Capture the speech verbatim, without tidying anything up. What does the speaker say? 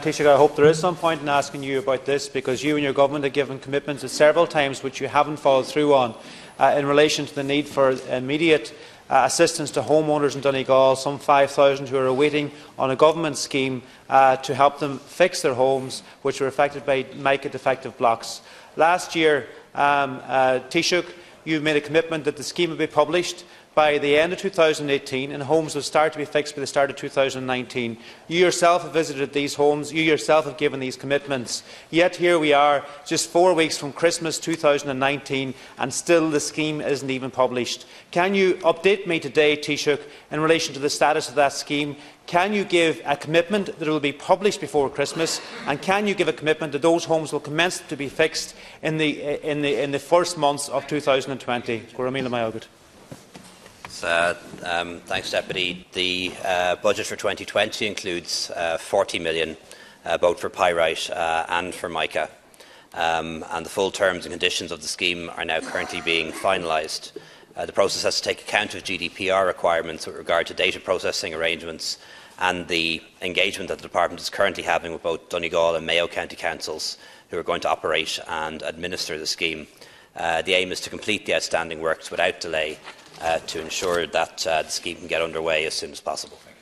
Taoiseach, I hope there is some point in asking you about this, because you and your government have given commitments at several times which you haven't followed through on uh, in relation to the need for immediate uh, assistance to homeowners in Donegal, some five thousand who are waiting on a government scheme uh, to help them fix their homes which were affected by mica defective blocks. Last year, um, uh, Taoiseach, you made a commitment that the scheme would be published by the end of two thousand eighteen, and homes will start to be fixed by the start of two thousand nineteen. You yourself have visited these homes, you yourself have given these commitments. Yet here we are, just four weeks from Christmas two thousand nineteen, and still the scheme isn't even published. Can you update me today, Taoiseach, in relation to the status of that scheme? Can you give a commitment that it will be published before Christmas, and can you give a commitment that those homes will commence to be fixed in the, in the, in the first months of two thousand twenty? Uh, um, thanks, Deputy. The uh, budget for twenty twenty includes uh, forty million, uh, both for pyrite uh, and for mica, um, and the full terms and conditions of the scheme are now currently being finalised. Uh, the process has to take account of G D P R requirements with regard to data processing arrangements and the engagement that the Department is currently having with both Donegal and Mayo County Councils, who are going to operate and administer the scheme. Uh, the aim is to complete the outstanding works without delay, Uh, to ensure that uh, the scheme can get underway as soon as possible.